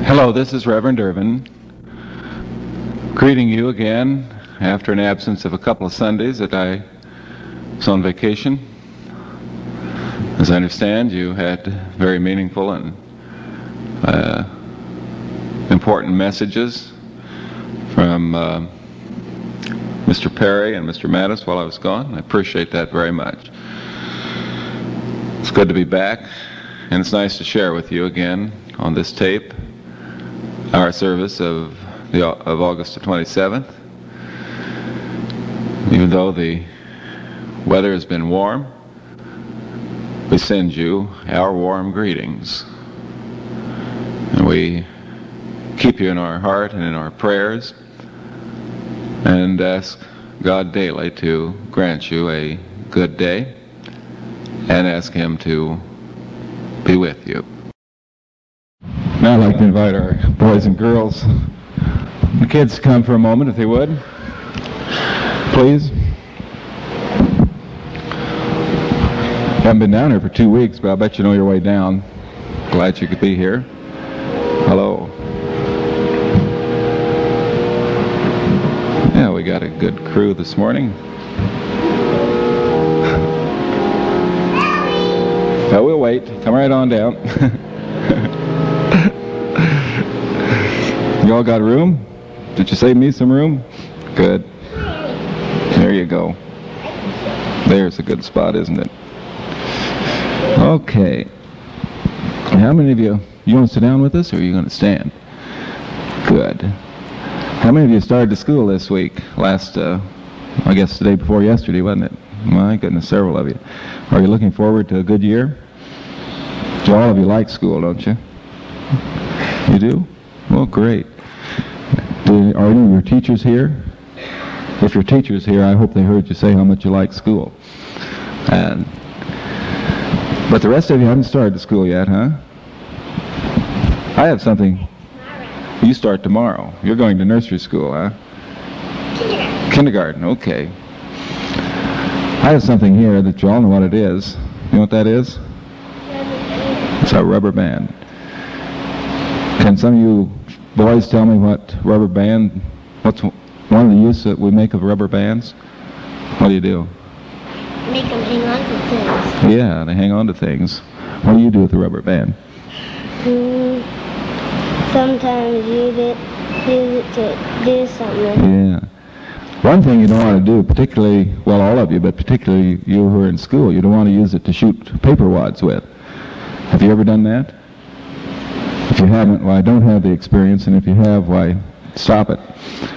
Hello, this is Reverend Irvin, greeting you again after an absence of a couple of Sundays that I was on vacation. As I understand, you had very meaningful and important messages from Mr. Perry and Mr. Mattis while I was gone. I appreciate that very much. It's good to be back, and it's nice to share with you again on this tape our service of August the 27th. Even though the weather has been warm, we send you our warm greetings. And we keep you in our heart and in our prayers and ask God daily to grant you a good day and ask Him to be with you. Now I'd like to invite our boys and girls, the kids, to come for a moment if they would. Please. Haven't been down here for 2 weeks, but I bet you know your way down. Glad you could be here. Hello. Yeah, we got a good crew this morning. No, we'll wait. Come right on down. You all got room? Did you save me some room? Good. There you go. There's a good spot, isn't it? Okay. How many of you want to sit down with us, or are you going to stand? Good. How many of you started to school this week? I guess the day before yesterday, wasn't it? My goodness, several of you. Are you looking forward to a good year? All of you like school, don't you? You do? Well, great. Are any of your teachers here? If your teacher's here, I hope they heard you say how much you like school. But the rest of you haven't started to school yet, huh? I have something. You start tomorrow. You're going to nursery school, huh? Kindergarten, okay. I have something here that you all know what it is. You know what that is? It's a rubber band. Can some of you boys tell me what's one of the uses that we make of rubber bands? What do you do? Make them hang on to things. Yeah, they hang on to things. What do you do with a rubber band? Sometimes use it to do something. Yeah. One thing you don't want to do, particularly, well, all of you, but particularly you who are in school, you don't want to use it to shoot paper wads with. Have you ever done that? If you haven't, well, I don't have the experience, and if you have, why, stop it.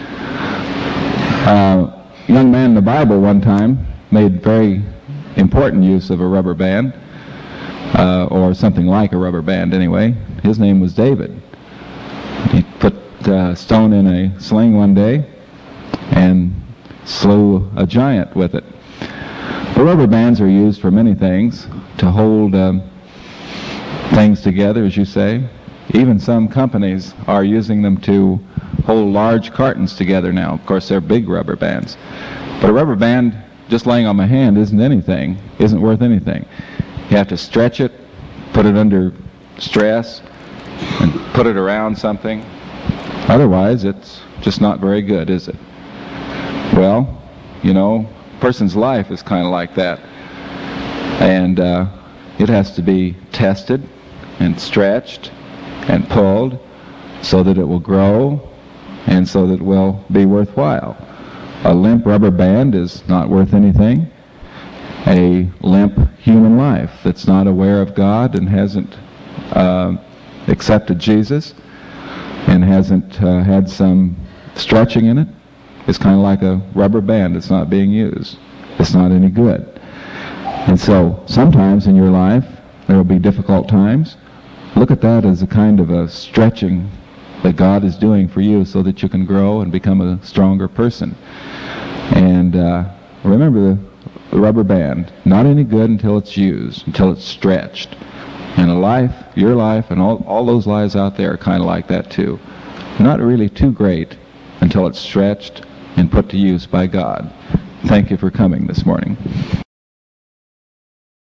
A young man in the Bible one time made very important use of a rubber band, or something like a rubber band anyway. His name was David. He put a stone in a sling one day and slew a giant with it. The rubber bands are used for many things, to hold things together, as you say. Even some companies are using them to hold large cartons together now. Of course, they're big rubber bands. But a rubber band just laying on my hand isn't worth anything. You have to stretch it, put it under stress, and put it around something. Otherwise, it's just not very good, is it? Well, you know, a person's life is kind of like that. And it has to be tested and stretched and pulled so that it will grow and so that it will be worthwhile. A limp rubber band is not worth anything. A limp human life that's not aware of God and hasn't accepted Jesus and hasn't had some stretching in it is kind of like a rubber band that's not being used. It's not any good. And so sometimes in your life there will be difficult times. Look at that as a kind of a stretching that God is doing for you so that you can grow and become a stronger person. And remember the rubber band, not any good until it's used, until it's stretched. And a life, your life, and all those lives out there are kind of like that too. Not really too great until it's stretched and put to use by God. Thank you for coming this morning.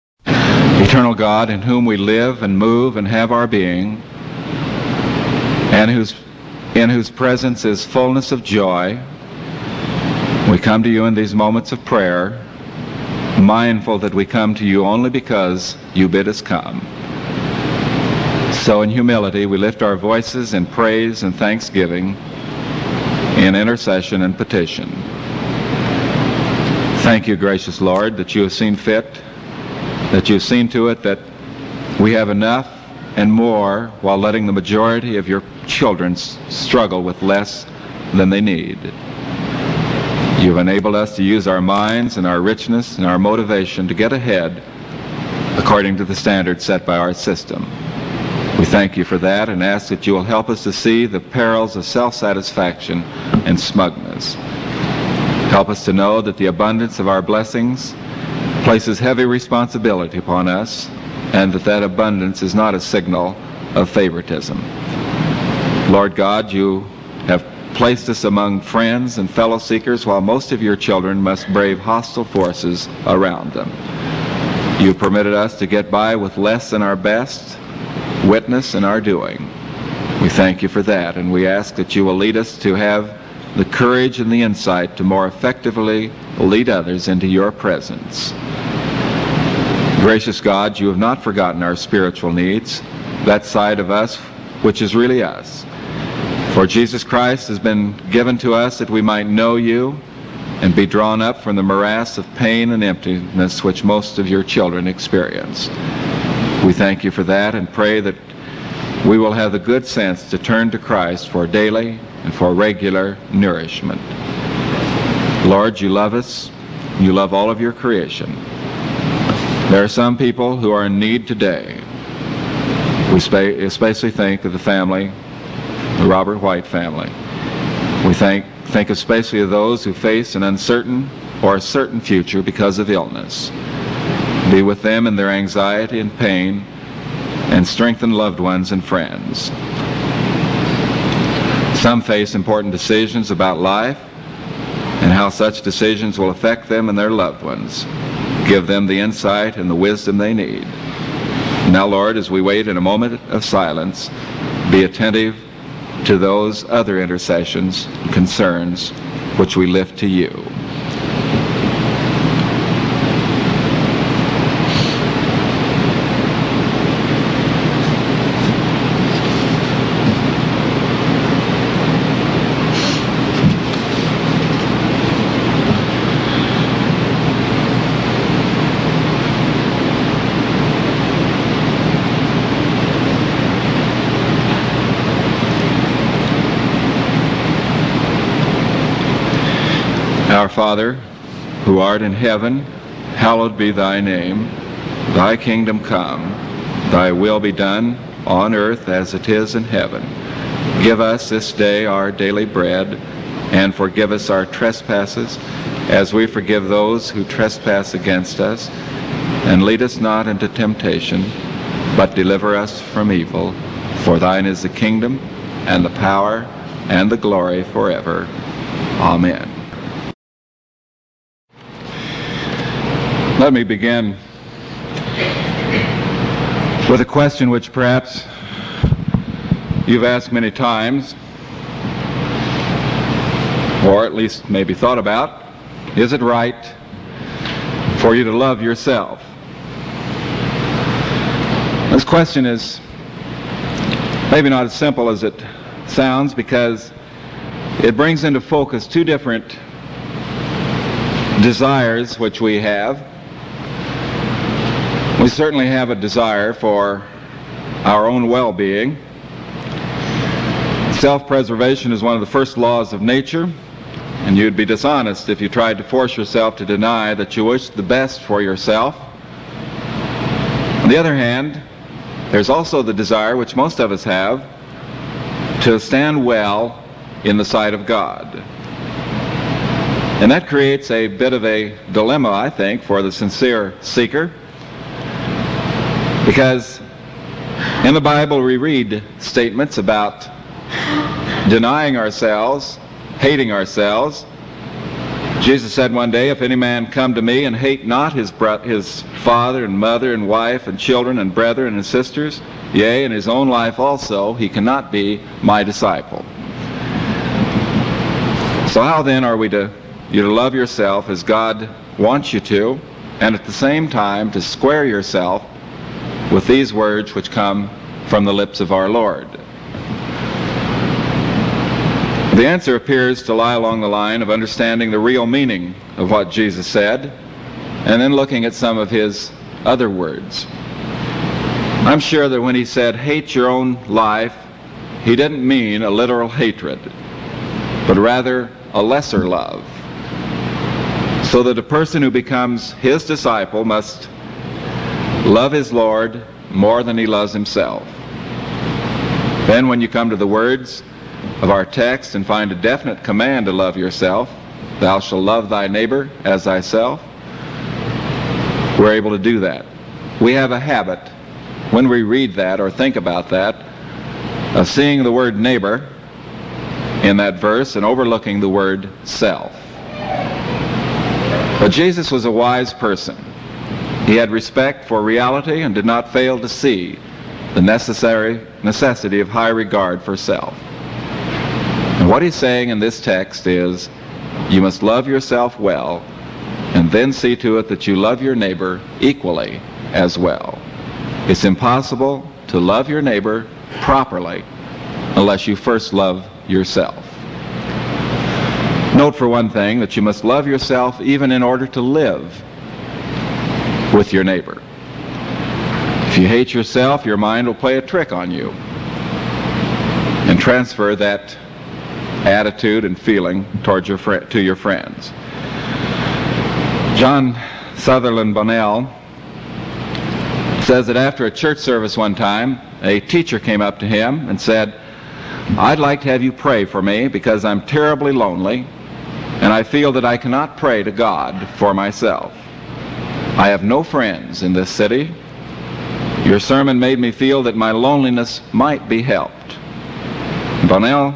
Eternal God, in whom we live and move and have our being, and in whose presence is fullness of joy, we come to you in these moments of prayer, mindful that we come to you only because you bid us come. So in humility, we lift our voices in praise and thanksgiving, in intercession and petition. Thank you, gracious Lord, that you have seen fit, that you have seen to it that we have enough and more, while letting the majority of your children struggle with less than they need. You've enabled us to use our minds and our richness and our motivation to get ahead according to the standards set by our system. We thank you for that and ask that you will help us to see the perils of self-satisfaction and smugness. Help us to know that the abundance of our blessings places heavy responsibility upon us, and that abundance is not a signal of favoritism. Lord God, you have placed us among friends and fellow seekers, while most of your children must brave hostile forces around them. You have permitted us to get by with less than our best witness in our doing. We thank you for that, and we ask that you will lead us to have the courage and the insight to more effectively lead others into your presence. Gracious God, you have not forgotten our spiritual needs, that side of us which is really us. For Jesus Christ has been given to us that we might know you and be drawn up from the morass of pain and emptiness which most of your children experience. We thank you for that and pray that we will have the good sense to turn to Christ for daily and for regular nourishment. Lord, you love us. You love all of your creation. There are some people who are in need today. We especially think of the family, the Robert White family. We think especially of those who face an uncertain or a certain future because of illness. Be with them in their anxiety and pain, and strengthen loved ones and friends. Some face important decisions about life and how such decisions will affect them and their loved ones. Give them the insight and the wisdom they need. Now, Lord, as we wait in a moment of silence, be attentive to those other intercessions and concerns which we lift to you. Our Father, who art in heaven, hallowed be thy name. Thy kingdom come. Thy will be done on earth as it is in heaven. Give us this day our daily bread, and forgive us our trespasses, as we forgive those who trespass against us. And lead us not into temptation, but deliver us from evil. For thine is the kingdom, and the power, and the glory forever. Amen. Let me begin with a question which perhaps you've asked many times, or at least maybe thought about. Is it right for you to love yourself? This question is maybe not as simple as it sounds, because it brings into focus two different desires which we have. We certainly have a desire for our own well-being. Self-preservation is one of the first laws of nature, and you'd be dishonest if you tried to force yourself to deny that you wish the best for yourself. On the other hand, there's also the desire, which most of us have, to stand well in the sight of God. And that creates a bit of a dilemma, I think, for the sincere seeker. Because in the Bible we read statements about denying ourselves, hating ourselves, Jesus said one day, "If any man come to me and hate not his father and mother and wife and children and brethren and sisters, yea, and his own life also, he cannot be my disciple." So how then are you to love yourself as God wants you to, and at the same time to square yourself with these words which come from the lips of our Lord? The answer appears to lie along the line of understanding the real meaning of what Jesus said, and then looking at some of his other words. I'm sure that when he said, "Hate your own life," he didn't mean a literal hatred, but rather a lesser love. So that a person who becomes his disciple must love his Lord more than he loves himself. Then when you come to the words of our text and find a definite command to love yourself, "Thou shalt love thy neighbor as thyself," we're able to do that. We have a habit, when we read that or think about that, of seeing the word neighbor in that verse and overlooking the word self. But Jesus was a wise person. He had respect for reality and did not fail to see the necessity of high regard for self. And what he's saying in this text is, you must love yourself well, and then see to it that you love your neighbor equally as well. It's impossible to love your neighbor properly unless you first love yourself. Note for one thing that you must love yourself even in order to live with your neighbor. If you hate yourself, your mind will play a trick on you and transfer that attitude and feeling towards to your friends. John Sutherland Bonnell says that after a church service one time, a teacher came up to him and said, "I'd like to have you pray for me because I'm terribly lonely and I feel that I cannot pray to God for myself. I have no friends in this city. Your sermon made me feel that my loneliness might be helped." Bonnell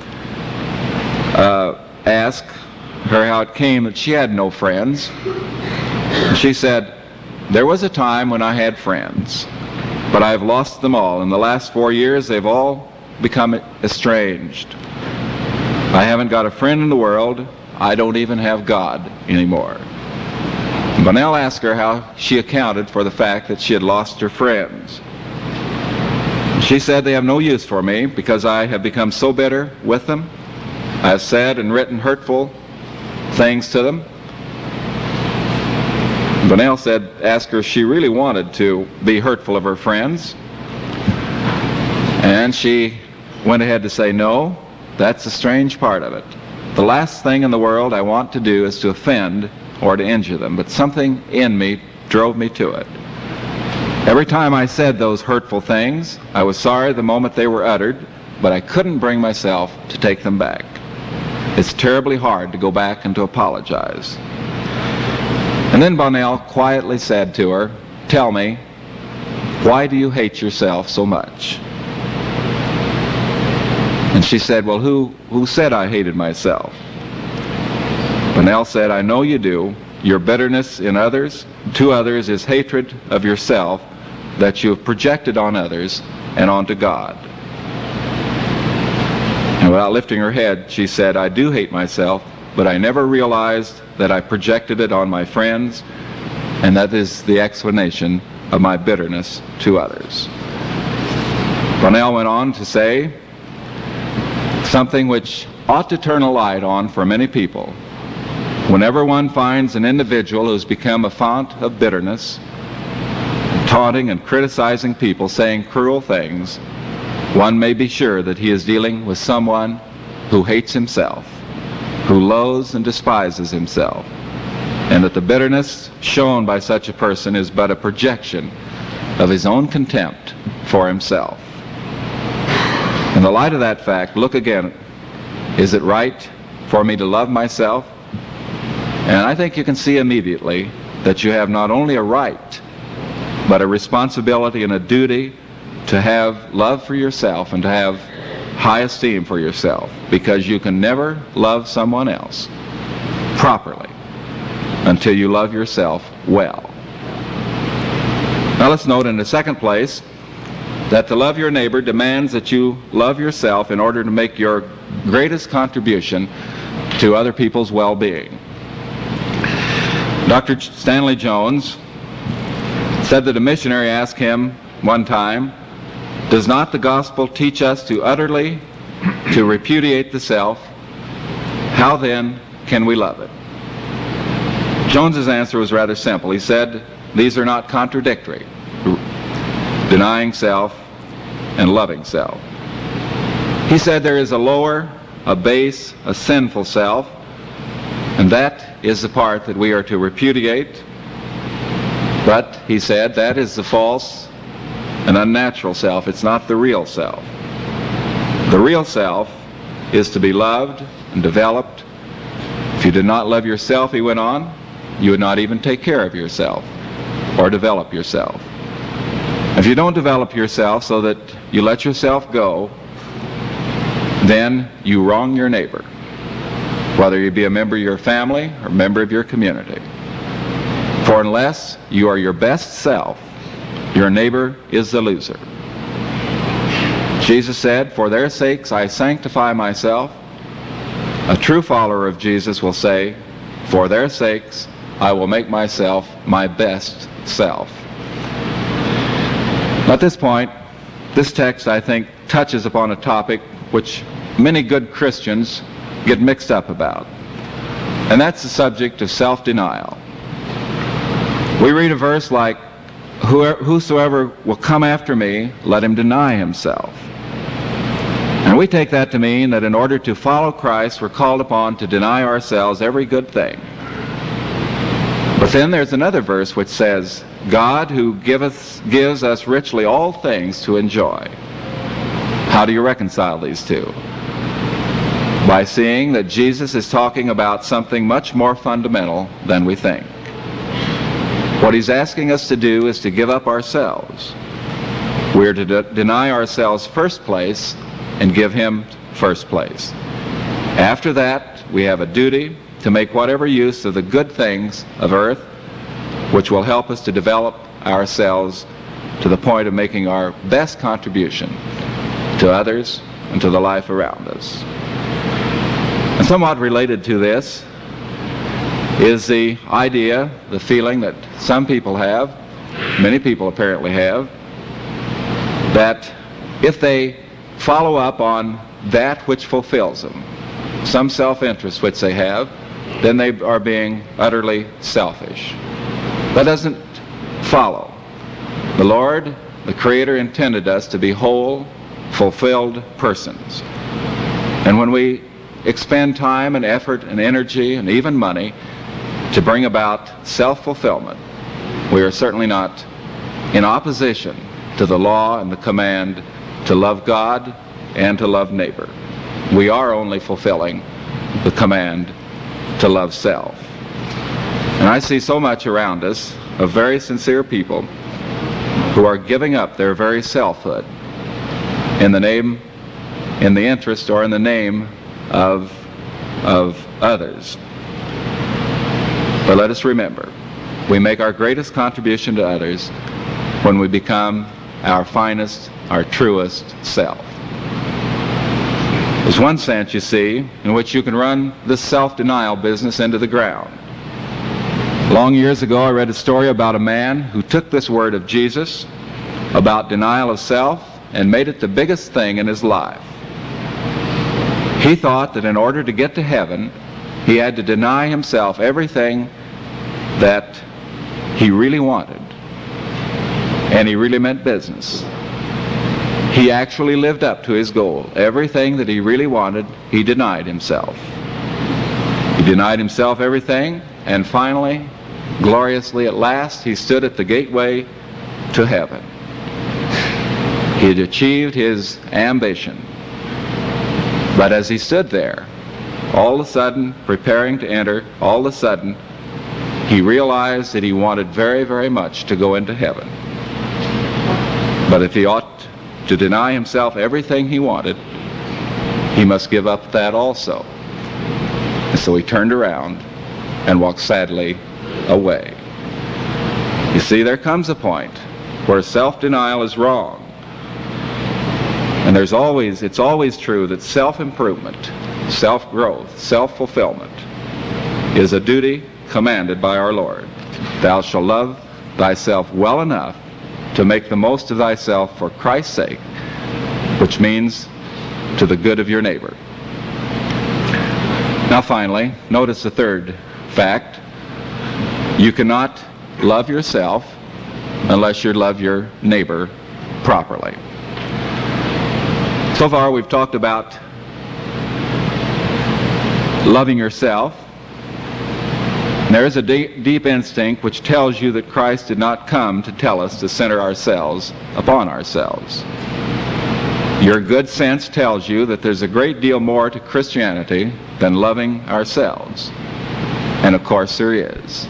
asked her how it came that she had no friends. She said, "There was a time when I had friends, but I have lost them all. In the last 4 years, they've all become estranged. I haven't got a friend in the world. I don't even have God anymore." Bonnell asked her how she accounted for the fact that she had lost her friends. She said, "They have no use for me because I have become so bitter with them. I have said and written hurtful things to them." Bonnell asked her if she really wanted to be hurtful of her friends. And she went ahead to say, "No, that's the strange part of it. The last thing in the world I want to do is to offend or to injure them, but something in me drove me to it. Every time I said those hurtful things, I was sorry the moment they were uttered, but I couldn't bring myself to take them back. It's terribly hard to go back and to apologize." And then Bonnell quietly said to her, "Tell me, why do you hate yourself so much?" And she said, "Well, who said I hated myself?" Bonnell said, "I know you do. Your bitterness to others is hatred of yourself that you have projected on others and onto God." And without lifting her head, she said, "I do hate myself, but I never realized that I projected it on my friends, and that is the explanation of my bitterness to others." Bonnell went on to say something which ought to turn a light on for many people. Whenever one finds an individual who's become a fount of bitterness, taunting and criticizing people, saying cruel things, one may be sure that he is dealing with someone who hates himself, who loathes and despises himself, and that the bitterness shown by such a person is but a projection of his own contempt for himself. In the light of that fact, look again. Is it right for me to love myself? And I think you can see immediately that you have not only a right, but a responsibility and a duty to have love for yourself and to have high esteem for yourself, because you can never love someone else properly until you love yourself well. Now let's note in the second place that to love your neighbor demands that you love yourself in order to make your greatest contribution to other people's well-being. Dr. Stanley Jones said that a missionary asked him one time, "Does not the gospel teach us to utterly to repudiate the self? How then can we love it?" Jones's answer was rather simple. He said, these are not contradictory, denying self and loving self. He said there is a lower, a base, a sinful self, and that is the part that we are to repudiate. But, he said, that is the false and unnatural self. It's not the real self. The real self is to be loved and developed. If you did not love yourself, he went on, you would not even take care of yourself or develop yourself. If you don't develop yourself so that you let yourself go, then you wrong your neighbor, whether you be a member of your family or a member of your community. For unless you are your best self, your neighbor is the loser. Jesus said, "For their sakes I sanctify myself." A true follower of Jesus will say, "For their sakes I will make myself my best self." At this point, this text, I think, touches upon a topic which many good Christians get mixed up about, and that's the subject of self-denial. We read a verse like, "Whosoever will come after me, let him deny himself." And we take that to mean that in order to follow Christ, we're called upon to deny ourselves every good thing. But then there's another verse which says, "God who gives us richly all things to enjoy." How do you reconcile these two? By seeing that Jesus is talking about something much more fundamental than we think. What he's asking us to do is to give up ourselves. We are to deny ourselves first place and give him first place. After that, we have a duty to make whatever use of the good things of earth which will help us to develop ourselves to the point of making our best contribution to others and to the life around us. And somewhat related to this is the idea, the feeling that some people have, many people apparently have, that if they follow up on that which fulfills them, some self-interest which they have, then they are being utterly selfish. That doesn't follow. The Lord, the Creator, intended us to be whole, fulfilled persons. And when we expend time and effort and energy and even money to bring about self-fulfillment, we are certainly not in opposition to the law and the command to love God and to love neighbor. We are only fulfilling the command to love self. And I see so much around us of very sincere people who are giving up their very selfhood in the interest or in the name of others. But let us remember, we make our greatest contribution to others when we become our finest, our truest self. There's one sense, you see, in which you can run this self-denial business into the ground. Long years ago, I read a story about a man who took this word of Jesus about denial of self and made it the biggest thing in his life. He thought that in order to get to heaven, he had to deny himself everything that he really wanted. And he really meant business. He actually lived up to his goal. Everything that he really wanted, he denied himself. He denied himself everything, and finally, gloriously at last, he stood at the gateway to heaven. He had achieved his ambition. But as he stood there, all of a sudden, preparing to enter, all of a sudden, he realized that he wanted very, very much to go into heaven. But if he ought to deny himself everything he wanted, he must give up that also. And so he turned around and walk sadly away. You see, there comes a point where self-denial is wrong. And it's always true that self-improvement, self-growth, self-fulfillment is a duty commanded by our Lord. Thou shalt love thyself well enough to make the most of thyself for Christ's sake, which means to the good of your neighbor. Now finally, notice the third fact. You cannot love yourself unless you love your neighbor properly. So far we've talked about loving yourself. There is a deep instinct which tells you that Christ did not come to tell us to center ourselves upon ourselves. Your good sense tells you that there's a great deal more to Christianity than loving ourselves. And of course there is.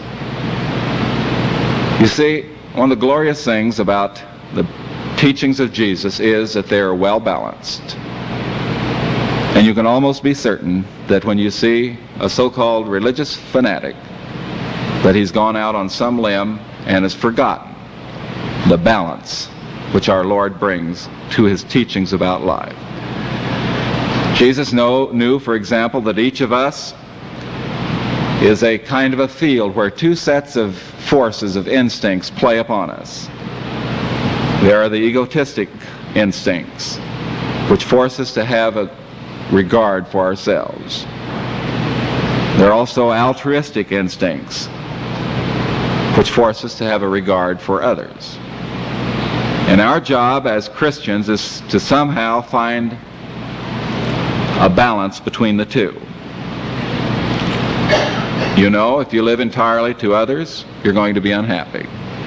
You see, one of the glorious things about the teachings of Jesus is that they are well balanced. And you can almost be certain that when you see a so-called religious fanatic, that he's gone out on some limb and has forgotten the balance which our Lord brings to his teachings about life. Jesus knew, for example, that each of us is a kind of a field where two sets of forces of instincts play upon us. There are the egotistic instincts, which force us to have a regard for ourselves. There are also altruistic instincts, which force us to have a regard for others. And our job as Christians is to somehow find a balance between the two. You know, if you live entirely to others, you're going to be unhappy.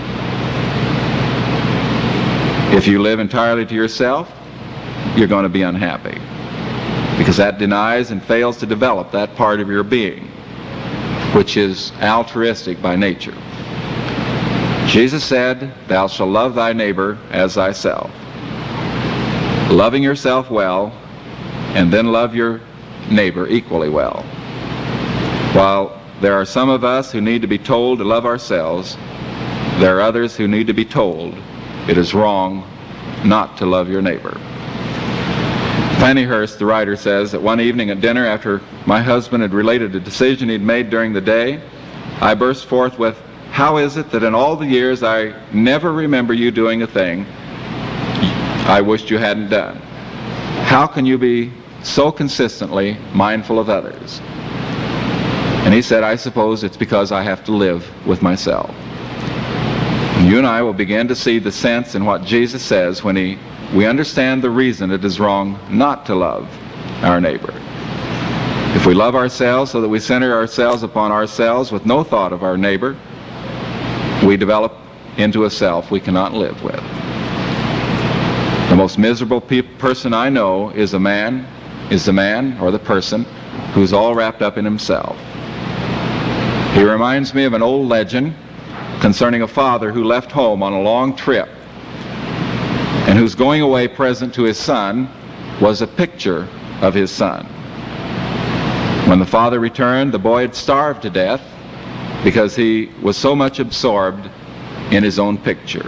If you live entirely to yourself, you're going to be unhappy, because that denies and fails to develop that part of your being which is altruistic by nature. Jesus said, thou shalt love thy neighbor as thyself. Loving yourself well, and then love your neighbor equally well. While there are some of us who need to be told to love ourselves, there are others who need to be told it is wrong not to love your neighbor. Fanny Hurst, the writer, says that one evening at dinner, after my husband had related a decision he'd made during the day, I burst forth with, how is it that in all the years I never remember you doing a thing I wished you hadn't done? How can you be so consistently mindful of others? And he said, I suppose it's because I have to live with myself. And you and I will begin to see the sense in what Jesus says when we understand the reason it is wrong not to love our neighbor. If we love ourselves so that we center ourselves upon ourselves with no thought of our neighbor, we develop into a self we cannot live with. The most miserable person I know is the man or the person who's all wrapped up in himself. He reminds me of an old legend concerning a father who left home on a long trip and whose going away present to his son was a picture of his son. When the father returned, the boy had starved to death because he was so much absorbed in his own picture.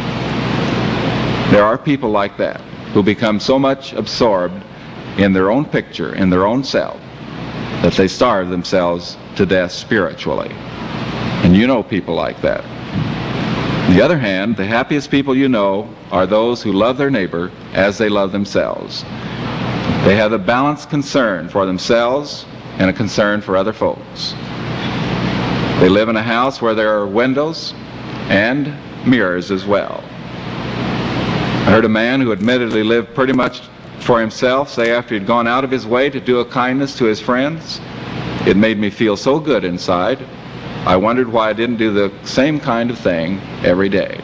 There are people like that who become so much absorbed in their own picture, in their own self, that they starve themselves to death spiritually. And you know people like that. On the other hand, the happiest people you know are those who love their neighbor as they love themselves. They have a balanced concern for themselves and a concern for other folks. They live in a house where there are windows and mirrors as well. I heard a man who admittedly lived pretty much for himself say after he'd gone out of his way to do a kindness to his friends, it made me feel so good inside, I wondered why I didn't do the same kind of thing every day.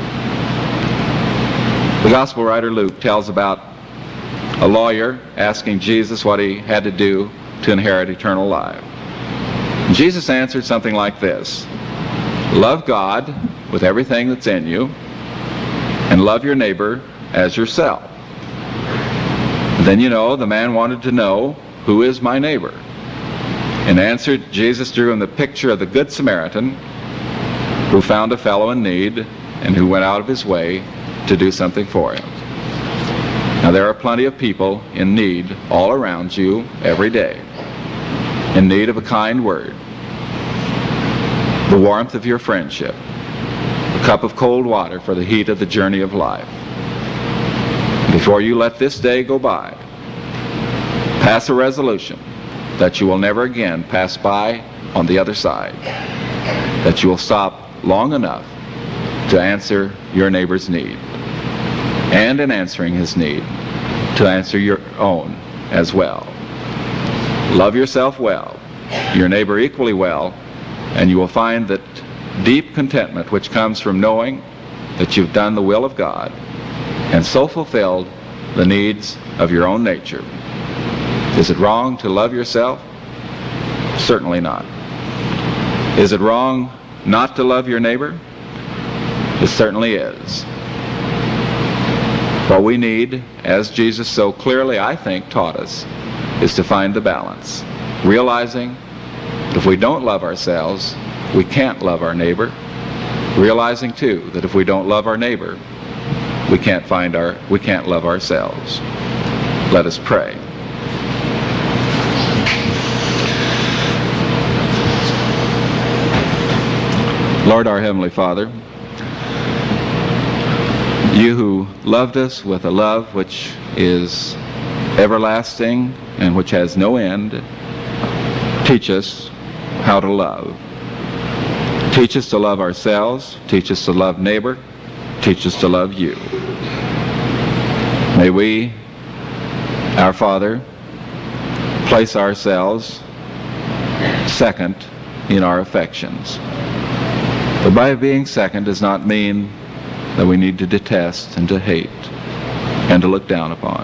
The gospel writer Luke tells about a lawyer asking Jesus what he had to do to inherit eternal life. Jesus answered something like this: love God with everything that's in you, and love your neighbor as yourself. And then, the man wanted to know, who is my neighbor? In answer, Jesus drew him the picture of the Good Samaritan who found a fellow in need and who went out of his way to do something for him. Now, there are plenty of people in need all around you every day, in need of a kind word, the warmth of your friendship, a cup of cold water for the heat of the journey of life. Before you let this day go by, pass a resolution that you will never again pass by on the other side, that you will stop long enough to answer your neighbor's need, and in answering his need, to answer your own as well. Love yourself well, your neighbor equally well, and you will find that deep contentment which comes from knowing that you've done the will of God and so fulfilled the needs of your own nature. Is it wrong to love yourself? Certainly not. Is it wrong not to love your neighbor? It certainly is. What we need, as Jesus so clearly, I think, taught us, is to find the balance, realizing that if we don't love ourselves, we can't love our neighbor, realizing too that if we don't love our neighbor, we can't love ourselves. Let us pray. Lord, our Heavenly Father, you who loved us with a love which is everlasting and which has no end, teach us how to love. Teach us to love ourselves, teach us to love neighbor, teach us to love you. May we, our Father, place ourselves second in our affections. But by being second does not mean that we need to detest and to hate and to look down upon.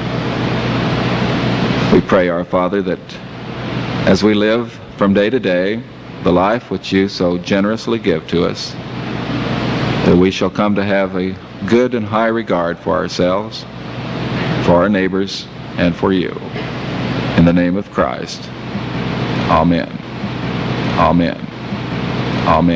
We pray, our Father, that as we live from day to day the life which you so generously give to us, that we shall come to have a good and high regard for ourselves, for our neighbors, and for you. In the name of Christ. Amen. Amen. Amen.